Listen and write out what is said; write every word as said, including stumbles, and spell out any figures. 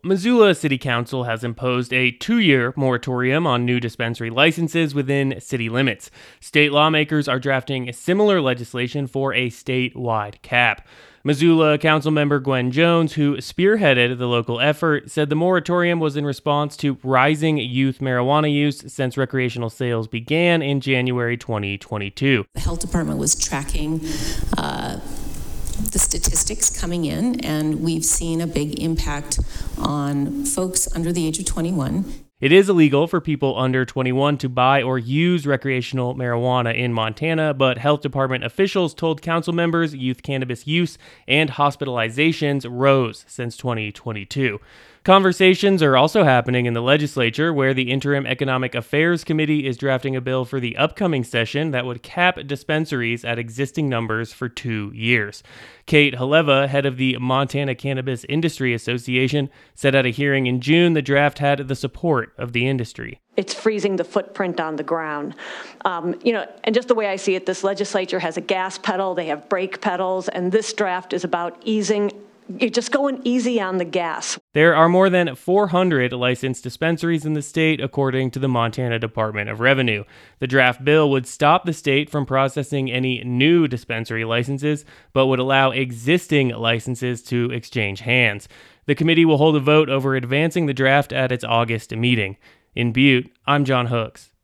Missoula City Council has imposed a two-year moratorium on new dispensary licenses within city limits. State lawmakers are drafting similar legislation for a statewide cap. Missoula Councilmember Gwen Jones, who spearheaded the local effort, said the moratorium was in response to rising youth marijuana use since recreational sales began in January twenty twenty-two. The health department was tracking uh, the statistics coming in, and we've seen a big impact on folks under the age of twenty-one. It is illegal for people under twenty-one to buy or use recreational marijuana in Montana, but health department officials told council members youth cannabis use and hospitalizations rose since twenty twenty-two. Conversations are also happening in the legislature, where the Interim Economic Affairs Committee is drafting a bill for the upcoming session that would cap dispensaries at existing numbers for two years. Kate Haleva, head of the Montana Cannabis Industry Association, said at a hearing in June the draft had the support of the industry. It's freezing the footprint on the ground. Um, you know, and just the way I see it, this legislature has a gas pedal, they have brake pedals, and this draft is about easing You're just going easy on the gas. There are more than four hundred licensed dispensaries in the state, according to the Montana Department of Revenue. The draft bill would stop the state from processing any new dispensary licenses, but would allow existing licenses to exchange hands. The committee will hold a vote over advancing the draft at its August meeting. In Butte, I'm John Hooks.